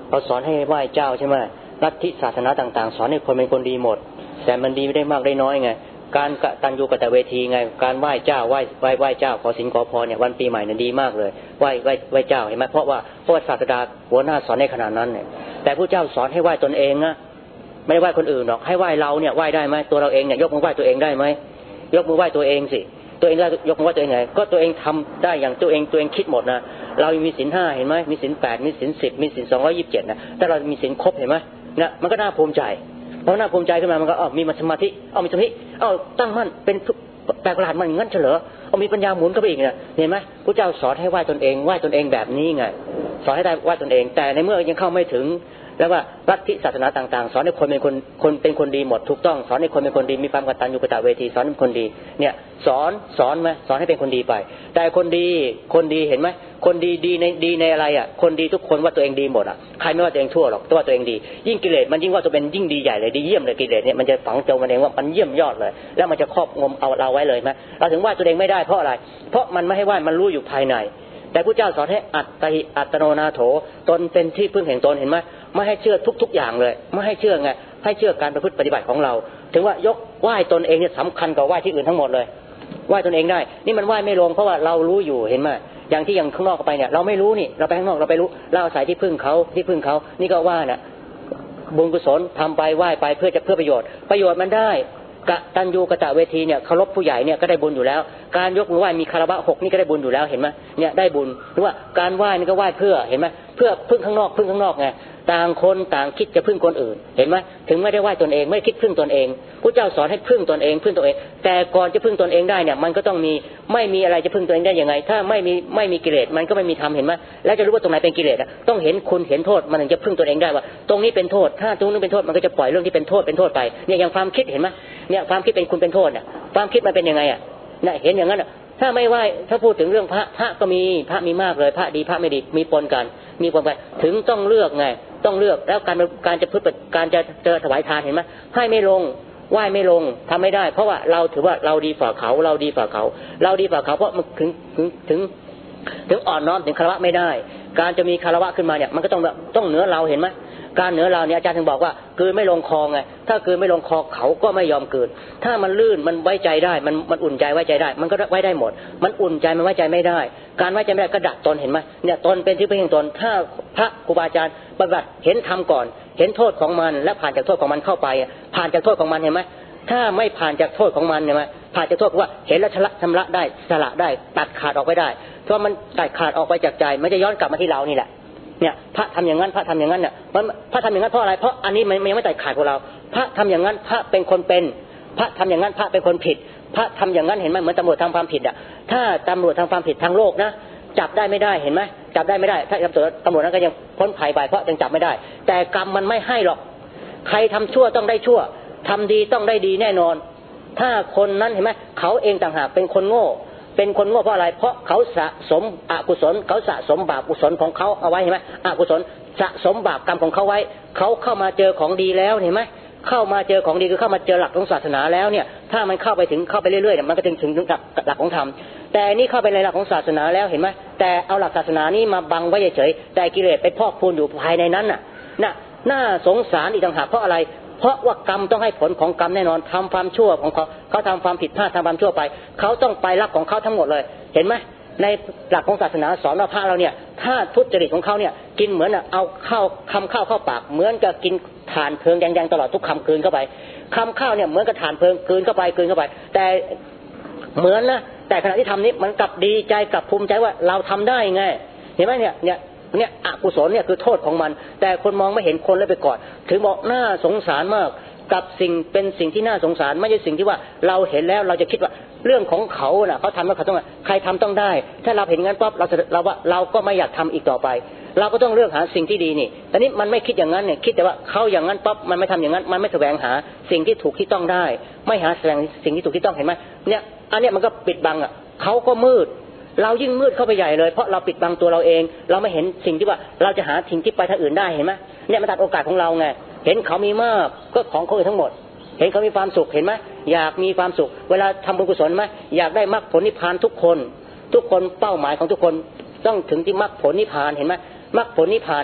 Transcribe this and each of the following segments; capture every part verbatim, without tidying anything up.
เราสอนให้ไหว้เจ้าใช่ไหมลัทธิศาสนาต่างๆสอนให้คนเป็นคนดีหมดแต่มันดีไม่ได้มากได้น้อยไงการกตัญญูกตเวทีไงการไหว้เจ้าไหว้ไหว้ไหว้เจ้าขอศีลขอพรเนี่ยวันปีใหม่เนี่ยดีมากเลยไหว้ไหว้ไหว้เจ้าเห็นไหมเพราะว่าเพราะว่าศาสดาหัวหน้าสอนในขนาดนั้นเนี่ยแต่พระเจ้าสอนให้ไหว้ตนเองนะไม่ได้ไหว้คนอื่นหรอกให้ไหว้เราเนี่ยไหว้ได้ไหมตัวเราเองเนี่ยยกมือไหว้ตัวเองได้ไหมยกมือไหว้ตัวเองสิตัวเองได้ยกมือไหว้ตัวเองไงก็ตัวเองทำได้อย่างตัวเองตัวเองคิดหมดนะเรามีศีลห้าเห็นไหมมีศีลแปดมีศีลสิบมีศีลสองร้อยยี่สิบเจ็ดนะแต่เรามีศีลครบเห็นไหมเนี่ยมันก็น่าภูมิใจเพราะน่าภูมิใจขึ้นมามันก็อ๋อมีสมาธิอ๋อมีสมาธิอ๋อตั้งมั่นเป็นแปลกประหลาดมันงั้นเฉลออ๋อมีปัญญาหมุนเข้าไปอีกเนี่ยเห็นไหมพระเจ้าสอนให้ไหว้ตนเองไหว้ตนเองแบบนี้ไงสอนให้ได้ไหว้ตนเองแต่ในเมื่อยังเข้าไม่ถึงแล้วว่าลัทธิศาสนาต่างๆสอนให้คนเป็นคนคนเป็นคนดีหมดถูกต้องสอนให้คนเป็นคนดีมีความกตัญญูกตเวทีสอนให้เป็นคนดีเนี่ยสอนสอนไหมสอนให้เป็นคนดีไปแต่คนดีคนดีเห็นไหมคนดีดีในดีในอะไรอ่ะคนดีทุกคนว่าตัวเองดีหมดอ่ะใครไม่ว่าตัวเองชั่วหรอกตัวตัวเองดียิ่งกิเลสมันยิ่งว่าตัวเป็นยิ่งดีใหญ่เลยดีเยี่ยมเลยกิเลสเนี่ยมันจะฝังใจมันเองว่ามันเยี่ยมยอดเลยแล้วมันจะครอบงำเอาเราไว้เลยไหมเราถึงว่าตัวเองไม่ได้เพราะอะไรเพราะมันไม่ให้ว่ามันรู้อยู่ภายในแต่พระเจ้าสอนให้อัตติอัตโนนาโถตนเป็นที่พึ่งแห่งตนเห็นไหมไม่ให้เชื่อทุกๆอย่างเลยไม่ให้เชื่อไงให้เชื่อการประพฤติปฏิบัติของเราถึงว่ายกไหว้ตนเองเนี่ยสำคัญกว่าไหว้ที่อื่นทั้งหมดเลยไหว้ตนเองได้นี่มันไหว้ไม่ลงเพราะว่าเรารู้อยู่เห็นไหมอย่างที่อย่างข้างนอกไปเนี่ยเราไม่รู้นี่เราไปข้างนอกเราไปรู้เราอาศัยที่พึ่งเขาที่พึ่งเขานี่ก็ว่าน่ะบุญกุศลทำไปไหว้ไปเพื่อจะเพื่อประโยชน์ประโยชน์มันได้กตัญญูกตเวทีเนี่ยเคารพผู้ใหญ่เนี่ยก็ได้บุญอยู่แล้วการยกมือไหว้มีคารวะหกนี่ก็ได้บุญอยู่แล้วเห็นไหมเนี่ยได้บุญหรือว่าการไหว้นี่ก็ไหว้เพื่อเห็นไหมเพื่อพึ่งข้างนอกพึ่งข้างนอกไงต่างคนต่างคิดจะพึ่งคนอื่นเห็นไหมถึงไม่ได้ไหว้ตนเองไม่คิดพึ่งตนเองพระเจ้าสอนให้พึ่งตนเองพึ่งตัวเองแต่ก่อนจะพึ่งตนเองได้เนี่ยมันก็ต้องมีไม่มีอะไรจะพึ่งตัวเองได้ยังไงถ้าไม่มีไม่มีกิเลสมันก็ไม่มีธรรมเห็นไหมแล้วจะรู้ว่าตรงไหนเป็นกิเลสต้องเห็นคุณเห็นโทษมันถึงจะพึ่งตัวเองได้ว่าตรงนี้เป็นโทษถ้าตรงนี้เป็นโทษมันก็จะปล่อยเรื่องที่เป็นโทษเป็นโทษไปเนี่ยอย่างความคิดเห็นไหมเนี่ยความคิดเป็นคุณเป็นโทษเนี่ยความคิดมันเป็นยังไงอ่ะเนี่ยเห็นอย่างนั้นถ้าไม่ไหว้ถ้าพูดถึงเรื่องพระพระก็มีพระมีมากเลยพระดีพระไม่ดีมีปนกันมีปนกันถึงต้องเลือกไงต้องเลือกแล้วการการจะพึ่งการจะเจอถวายทานเห็นไหมให้ไม่ลงไหว้ไม่ลงทำไม่ได้เพราะว่าเราถือว่าเราดีฝ่าเขาเราดีฝ่าเขาเราดีฝ่าเขาเพราะมันถึงถึงถึงถึงอ่อนน้อมถึงคารวะไม่ได้การจะมีคารวะขึ้นมาเนี่ยมันก็ต้องต้องเหนือเราเห็นไหมการเหนือเราเนี่ยอาจารย์ถึงบอกว่ากืนไม่ลงคอไงถ้ากืนไม่ลงคอเขาก็ไม่ยอมกืนถ้ามันลื่นมันไว้ใจได้มันมันอุ่นใจไว้ใจได้มันก็ไว้ได้หมดมันอุ่นใจมันไว้ใจไม่ได้การไว้ใจไม่ได้ก็ดัดตนเห็นไหมเนี่ยตนเป็นที่พึ่งแห่งตนถ้าพระครูบาอาจารย์ปฏิบัติเห็นธรรมก่อนเห็นโทษของมันและผ่านจากโทษของมันเข้าไปผ่านจากโทษของมันเห็นไหมถ้าไม่ผ่านจากโทษของมันเห็นไหมผ่านจากโทษว่าเห็นแล้วชำระได้สละได้ตัดขาดออกไปได้เพราะมันตัดขาดออกไปจากใจไม่จะย้อนกลับมาที่เรานี่แหละเนี่ยพระทำอย่างนั้นพระทำอย่างนั้นเนี่ยมันพระทำอย่างนั้นเพราะอะไรเพราะอันนี้มันยังไม่ตัดขาดของเราพระทำอย่างนั้นพระเป็นคนเป็นพระทำอย่างนั้นพระเป็นคนผิดพระทำอย่างนั้นเห็นไหมเหมือนตำรวจทำความผิดอ่ะถ้าตำรวจทำความผิดทางโลกนะจับได้ไม่ได้เห็นไหมจับได้ไม่ได้ถ้าตำรวจตำรวจนั้นก็ยังพ้นภัยไปเพราะยังจับไม่ได้แต่กรรมมันไม่ให้หรอกใครทำชั่วต้องได้ชั่วทำดีต้องได้ดีแน่นอนถ้าคนนั้นเห็นไหมเขาเองต่างหากเป็นคนโง่เป็นคนโง่เพราะอะไรเพราะเขาสะสมอกุศลเขาสะสมบาปกุศลของเขาเอาไว้เห็นไหมอกุศลสะสมบาปกรรมของเขาไว้เขาเข้ามาเจอของดีแล้วเห็นไหมเข้ามาเจอของดีคือเข้ามาเจอหลักของศาสนาแล้วเนี่ยถ้ามันเข้าไปถึงเข้าไปเรื่อยๆเนี่ยมันก็ถึงถึงหลักของธรรมแต่นี่เข้าไปในหลักของศาสนาแล้วเห็นไหมแต่เอาหลักศาสนานี้มาบังไว้เฉยๆแต่กิเลสไปพอกพูนอยู่ภายในนั้นน่ะน่ะน่าสงสารอีกต่างหากเพราะอะไรเพราะว่ากรรมต้องให้ผลของกรรมแน่นอนทำความชั่วของเขาเขาทำความผิดพลาดทำความชั่วไปเขาต้องไปรับของเขาทั้งหมดเลยเห็นไหมในหลักของศาสนาสอนว่าพระเราเนี่ยถ้าทุจริตของเขาเนี่ยกินเหมือนเอาข้าวคำข้าวเข้าปากเหมือนกับกินถ่านเพลิงแดงๆตลอดทุกคำคืนเข้าไปคำข้าวเนี่ยเหมือนกับถ่านเพลิงคืนเข้าไปคืนเข้าไปแต่เหมือนนะแต่ขณะที่ทำนี้มันกลับดีใจกลับภูมิใจว่าเราทำได้ไงเห็นไหมเนี่ยเนี่ยเนี่ยอกุศลเนี่ยคือโทษของมันแต่คนมองไม่เห็นคนเลยไปก่อนถึงบอกน่าสงสารมากกับสิ่งเป็นสิ่งที่น่าสงสารไม่ใช่สิ่งที่ว่าเราเห็นแล้วเราจะคิดว่าเรื่องของเขาน่ะเขาทำแล้วเขาต้องใครทำต้องได้ถ้าเราเห็นงั้นปั๊บเราเราว่าเราก็ไม่อยากทำอีกต่อไปเราก็ต้องเลือกหาสิ่งที่ดีนี่แต่นี้มันไม่คิดอย่างนั้นเนี่ยคิดแต่ว่าเขาอย่างนั้นปั๊บมันไม่ทำอย่างนั้นมันไม่แสวงหาสิ่งที่ถูกที่ต้องได้ไม่หาแสวงสิ่งที่ถูกที่ต้องเห็นไหมเนี่ยอันนี้มันก็ปิดบังอ่ะเขาก็มืดเรายิ่งมืดเข้าไปใหญ่เลยเพราะเราปิดบังตัวเราเองเราไม่เห็นสิ่งที่ว่าเราจะหาสิ่งที่ไปทางอื่นได้เห็นไหมเนี่ยมันตัดโอกาสของเราไงเห็นเขามีมากก็ของเขาทั้งหมดเห็นเขามีความสุขเห็นไหมอยากมีความสุขเวลาทำบุญกุศลไหมอยากได้มรรคผลนิพพานทุกคนทุกคนเป้าหมายของทุกคนต้องถึงที่มรรคผลนิพพานเห็นไหมมรรคผลนิพพาน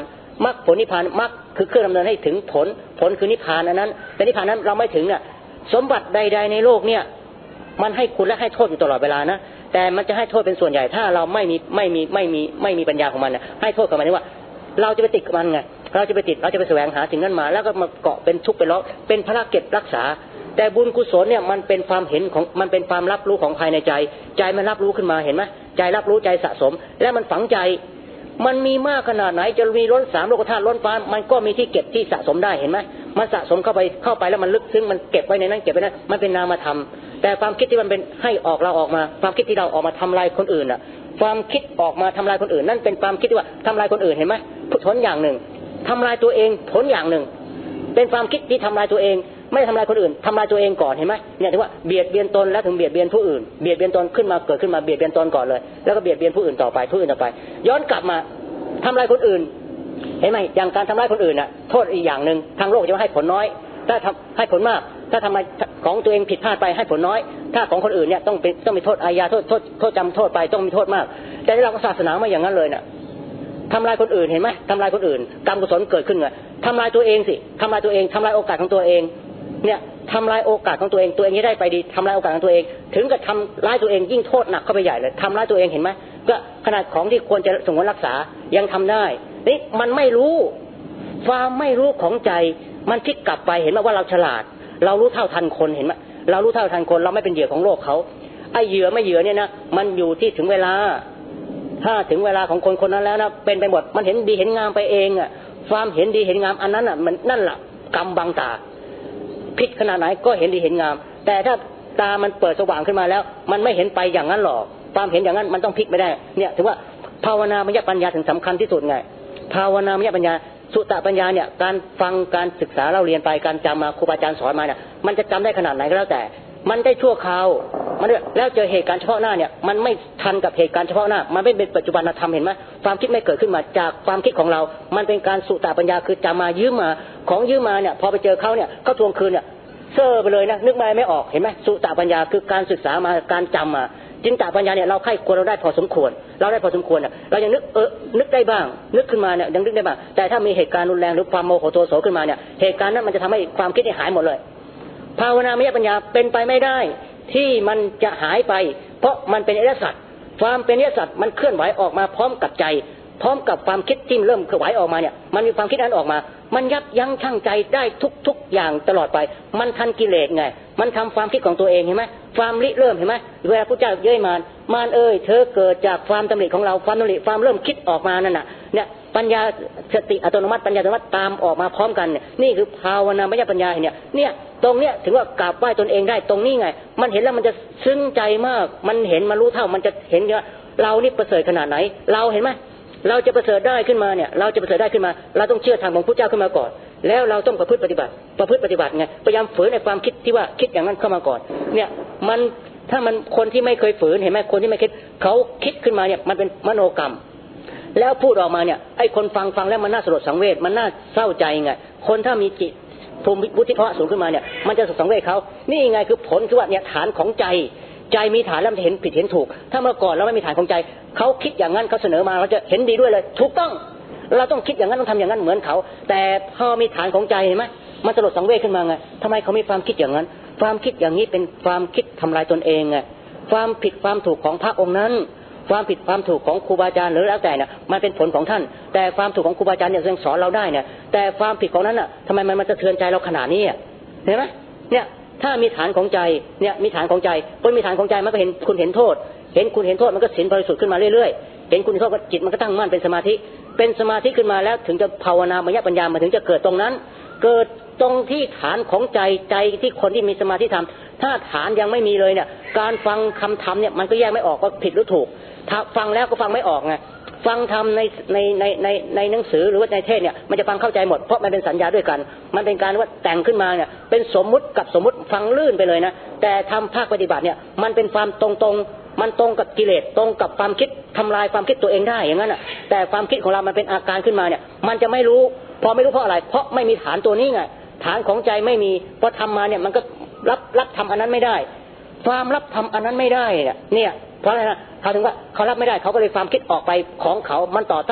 มรรคผลนิพพานมรรคคือเครื่องดำเนินให้ถึงผลผลคือนิพพานอันนั้นแต่นิพพานนั้นเราไม่ถึงเนี่ยสมบัติใดๆในโลกเนี่ยมันให้คุณและให้โทษอยู่ตลอดเวลานะแต่มันจะให้โทษเป็นส่วนใหญ่ถ้าเราไม่มีไม่มีไม่มีไม่มีปัญญาของมันนะให้โทษกับมันว่าเราจะไปติดกับมันไงเราจะไปติดเราจะไปแสวงหาสิ่งนั้นมาแล้วก็มาเกาะเป็นทุกข์เป็นร้อนเป็นภาระเก็บรักษาแต่บุญกุศลเนี่ยมันเป็นความเห็นของมันเป็นความรับรู้ของภายในใจใจมันรับรู้ขึ้นมาเห็นไหมใจรับรู้ใจสะสมและมันฝังใจมันมีมากขนาดไหนจะมีล้นสามโลกธาตุล้นฟ้ามันก็มีที่เก็บที่สะสมได้เห็นไหมมันสะสมเข้าไปเข้าไปแล้วมันลึกซึ้งมันเก็บไว้ในนั้นเก็บไว้นั้นมันเป็นนามธรรมแต่ความคิดที่มันเป็นให้ออกเราออกมาความคิดที่เราออกมาทำลายคนอื่นอ่ะความคิดออกมาทำลายคนอื่นนั่นเป็นความคิดที่ว่าทำลายคนอื่นเห็นไหมผลอย่างหนึ่งทำลายตัวเองผลอย่างหนึ่งเป็นความคิดที่ทำลายตัวเองไม่ทำลายคนอื่นทำลายตัวเองก่อนเห็นไหมเนี่ยถือว่าเบียดเบียนตนแล้วถึงเบียดเบียนผู้อื่นเบียดเบียนตนขึ้นมาเกิดขึ้นมาเบียดเบียนตนก่อนเลยแล้วก็เบียดเบียนผู้อื่นต่อไปผู้อื่นต่อไปย้อนกลับมาทำลายคนอื่นเห็นไหมอย่างการทำลายคนอื่นน่ะโทษอีกอย่างหนึ่งทางโลกจะให้ผลน้อยถ้าทำให้ผลมากถ้าทำของตัวเองผิดพลาดไปให้ผลน้อยถ้าของคนอื่นเนี่ยต้องเป็นต้องมีโทษอาญาโทษโทษโทษจำโทษไปต้องมีโทษมากแต่ในหลักศาสนาไม่อย่างนั้นเลยน่ะทำลายคนอื่นเห็นไหมทำลายคนอื่นกรรมกุศลเกิดขึ้นไงทำลายตัวเองสิทำลายตัวเองทำลายโอกาสของตัวเองเนี่ยทำลายโอกาสของตัวเองตัวเองจะได้ไปดีทำลายโอกาสของตัวเองถึงกับทำร้ายตัวเองยิ่งโทษหนักเข้าไปใหญ่เลยทำร้ายตัวเองเห็นไหมก็ขนาดของที่ควรจะสงวนรักษายังทำได้นี่มันไม่รู้ความไม่รู้ของใจมันพลิกกลับไปเห็นไหมว่าเราฉลาดเรารู้เท่าทันคนเห็นไหมเรารู้เท่าทันคนเราไม่เป็นเหยื่อของโลกเขาไอ้เหยื่อไม่เหยื่อเนี่ยนะมันอยู่ที่ถึงเวลาถ้าถึงเวลาของคนคนนั้นแล้วนะเป็นไปหมดมันเห็นดีเห็นงามไปเองอ่ะความเห็นดีเห็นงามอันนั้นอ่ะมันนั่นแหละกรรมบังตาผิดขนาดไหนก็เห็นดีเห็นงามแต่ถ้าตามันเปิดสว่างขึ้นมาแล้วมันไม่เห็นไปอย่างนั้นหรอกความเห็นอย่างนั้นมันต้องพลิกไม่ได้เนี่ยถือว่าภาวนามยปัญญาถึงสำคัญที่สุดไงภาวนามยปัญญาสุตตปัญญาเนี่ยการฟังการศึกษาเราเรียนไปการจำมาครูบาอาจารย์สอนมาเนี่ยมันจะจำได้ขนาดไหนก็แล้วแต่มันได้ชั่วคราวมันแล้วเจอเหตุการณ์เฉพาะหน้าเนี่ยมันไม่ทันกับเหตุการณ์เฉพาะหน้ามันไม่เป็นปัจจุบันธรรมเห็นไหมความคิดไม่เกิดขึ้นมาจากความคิดของเรามันเป็นการสุตตปัญญาคือจำมายืมมาของยืมมาเนี่ยพอไปเจอเขาเนี่ยเขาทวงคืนเนี่ยเซ่อไปเลยนะนึกมาไม่ออกเห็นไหมสุตตปัญญาคือการศึกษามาการจำมาจินตปัญญาเนี่ยเราไข้ควรเราได้พอสมควรเราได้พอสมควรเนี่ยเรายังนึกเออนึกได้บ้างนึกขึ้นมาเนี่ยยังนึกได้บ้างแต่ถ้ามีเหตุการณ์รุนแรงหรือความโมโหโทโสขึ้นมาเนี่ยเหตุการณ์นั้นมันจะทำให้ความคิดหายหมดเลยภาวนามยปัญญาเป็นไปไม่ได้ที่มันจะหายไปเพราะมันเป็นอริยสัจความเป็นอริยสัจมันเคลื่อนไหวออกมาพร้อมกับใจพร้อมกับความคิดที่เริ่มเคลื่อนไหวออกมาเนี่ยมันมีความคิดนั้นออกมามันยับยั้งชั่งใจได้ทุกๆอย่างตลอดไปมันทันกิเลสไงมันทำความคิดของตัวเองเห็นไหมความริเริ่มเห็นไหมเวลาพระเจ้าเย้ยมารมารเอ้ยเธอเกิดจากความตำหนิของเราความตำหนิความเริ่มคิดออกมานั่นน่ะเนี่ยปัญญาสติอัตโนมัติปัญญาอัตโนมัติตามออกมาพร้อมกันเนี่ยนี่คือภาวนามยปัญญาเนี่ยเนี่ยตรงเนี้ยถึงว่ากราบไหว้ตนเองได้ตรงนี้ไงมันเห็นแล้วมันจะซึ้งใจมากมันเห็นมันรู้เท่ามันจะเห็นว่าเรานี่ประเสริฐขนาดไหนเราเห็นไหมเราจะประเสริฐได้ขึ้นมาเนี่ยเราจะประเสริฐได้ขึ้นมาเราต้องเชื่อทางของพระเจ้าขึ้นมาก่อนแล้วเราต้องประพฤติปฏิบัติประพฤติปฏิบัติไงพยายามฝืนในความคิดที่ว่าคิดอย่างนั้นเข้ามาก่อนเนี่ยมันถ้ามันคนที่ไม่เคยฝืนเห็นไหมคนที่ไม่คิดเขาคิดขึ้นมาเนี่ยมันเป็นมโนกรรมแล้วพูดออกมาเนี่ยไอ้คนฟังฟังแล้วมันน่าสลดสังเวชมันน่าเศร้าใจไงคนถ้ามีจิตภูมิวุฒิภาวะสูงขึ้นมาเนี่ยมันจะสลดสังเวชเขานี่ไงคือผลคือว่าเนี่ยฐานของใจใจมีฐานแล้วมันจะเห็นผิดเห็นถูกถ้าเมื่อก่อนเราไม่มีฐานของใจเขาคิดอย่างนั้นเขาเสนอมาเราจะเห็นดีด้วยเลยถูกต้องเราต้องคิดอย่างนั้นต้องทำอย่างนั้นเหมือนเขาแต่พอมีฐานของใจเห็นไหมมันสลดสังเวชขึ้นมาไงทำไมเขามีความคิดอย่างนั้นความคิดอย่างนี้เป็นความคิดทำลายตนเองไงความผิดความถูกของพระองค์นั้นความผิดความถูกของครูบาอาจารย์หรือแล้วแต่เนี่ยมันเป็นผลของท่านแต่ความถูกของครูบาอาจารย์เนี่ยยังสอนเราได้เนี่ยแต่ความผิดของนั้นอ่ะทำไมมันมันสะเทือนใจเราขนาดนี้เห็นไหมเนี่ยถ้ามีฐานของใจเนี่ยมีฐานของใจคนมีฐานของใจมันก็เห็นคุณเห็นโทษเห็นคุณเห็นโทษมันก็ศีลบริสุทธิ์ขึ้นมาเรื่อยๆเห็นคุณเห็นโทษจิตมันก็ตั้งมั่นเป็นสมาธิเป็นสมาธิขึ้นมาแล้วถึงจะภาวนามยปัญญามาถึงจะเกิดตรงนั้นเกิดตรงที่ฐานของใจใจที่คนที่มีสมาธิทำถ้าฐานยังไม่มีเลยเนี่ยการฟังคำธรรมเนี่ยมันก็แยกไม่ออกว่าผิดหรือถูกถ้าฟังแล้วก็ฟังไม่ออกไงฟังธรรมในในในในในหนังสือหรือว่าในเทศเนี่ยมันจะฟังเข้าใจหมดเพราะมันเป็นสัญญาด้วยกันมันเป็นการว่าแต่งขึ้นมาเนี่ยเป็นสมมุติกับสมมุติฟังลื่นไปเลยนะแต่ทำภาคปฏิบัติเนี่ยมันเป็นความตรงตรงมันตรงกับกิเลสตรงกับความคิดทำลายความคิดตัวเองได้อย่างนั้นอ่ะแต่ความคิดของเรามันเป็นอาการขึ้นมาเนี่ยมันจะไม่รู้พอไม่รู้เพราะอะไรเพราะไม่มีฐานตัวนี้ไงฐานของใจไม่มีพอทำมาเนี่ยมันก็รับรับทำอันนั้นไม่ได้ความรับทำอันนั้นไม่ได้เนี่ยเพราะอะไรนะเขาถึงว่าเขารับไม่ได้เขาก็เลยความคิดออกไปของเขามันต่อต้าน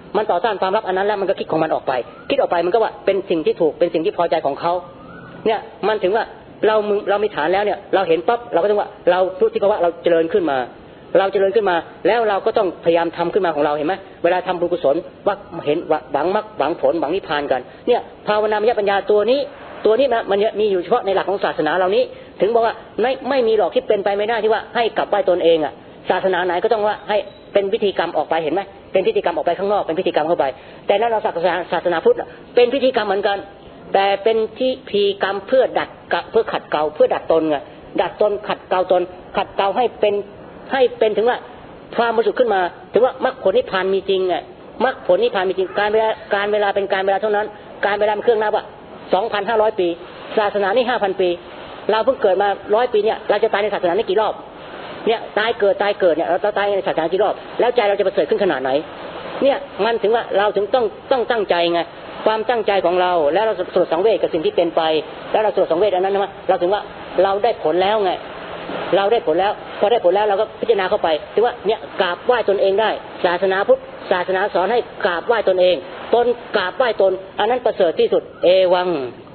มันต่อต้านความลับอันนั้นแล้วมันก็คิดของมันออกไปคิดออกไปมันก็ว่าเป็นสิ่งที่ถูกเป็นสิ่งที่พอใจของเขาเนี่ยมันถึงว่าเราเรามีฐานแล้วเนี่ยเราเห็นปั๊บเราก็ต้องว่าเราพูดที่เขาว่าเราเจริญขึ้นมาเราเจริญขึ้นมาแล้วเราก็ต้องพยายามทำขึ้นมาของเราเห็นไหมเวลาทำบุญกุศลว่าเห็นหวังมรรคหวังผลหวังนิพพานกันเนี่ยภาวนามยปัญญาตัวนี้ตัวนี้นะมันมีอยู่เฉพาะในหลักของศาสนาเรานี้ถึงบอกว่าไม่ไม่มีหรอกที่เป็นไปไม่ได้ที่ว่าให้กลับไหว้ตนเองอ่ะศาสนาไหนก็ต้องว่าให้เป็นพิธีกรรมออกไปเห็นไหมเป็นพิธีกรรมออกไปข้างนอกเป็นพิธีกรรมเข้าไปแต่นั้นเราศาสนาศาสนาพุทธเป็นพิธีกรรมเหมือนกันแต่เป็นพิธีกรรมเพื่อดัดเพื่อขัดเกลาเพื่อดัดตนไงดัดตนขัดเกลาตนขัดเกลาให้เป็นให้เป็นถึงว่าความบริสุทธิ์ขึ้นมาถึงว่ามรรคผลนิพพานมีจริงไงมรรคผลนิพพานมีจริงการเวลาการเวลาเป็นการเวลาเท่านั้นการเวลาเป็นเครื่องนับว่า สองพันห้าร้อย ปีศาสนานี่ ห้าพัน ปีเราเพิ่งเกิดมาหนึ่งร้อยปีเนี่ยเราจะตายในศาสนานี่กี่รอบเนี่ยตายเกิดตายเกิดเนี่ยเราตายในศาสนากี่รอบแล้วใจเราจะประเสริฐขึ้นขนาดไหนเนี่ยมันถึงว่าเราถึงต้องต้องตั้งใจไงความตั้งใจของเราแล้วเราสลดสังเวชกับสิ่งที่เป็นไปแล้วเราสลดสังเวชอันนั้นนะเราถึงว่าเราได้ผลแล้วไงเราได้ผลแล้วพอได้ผลแล้วเราก็พิจารณาเข้าไปถึงว่าเนี่ยกราบไหว้ตนเองได้ศาสนาพุทธศาสนาสอนให้กราบไหว้ตนเองตนกราบไหว้ตนอันนั้นประเสริฐที่สุดเอวัง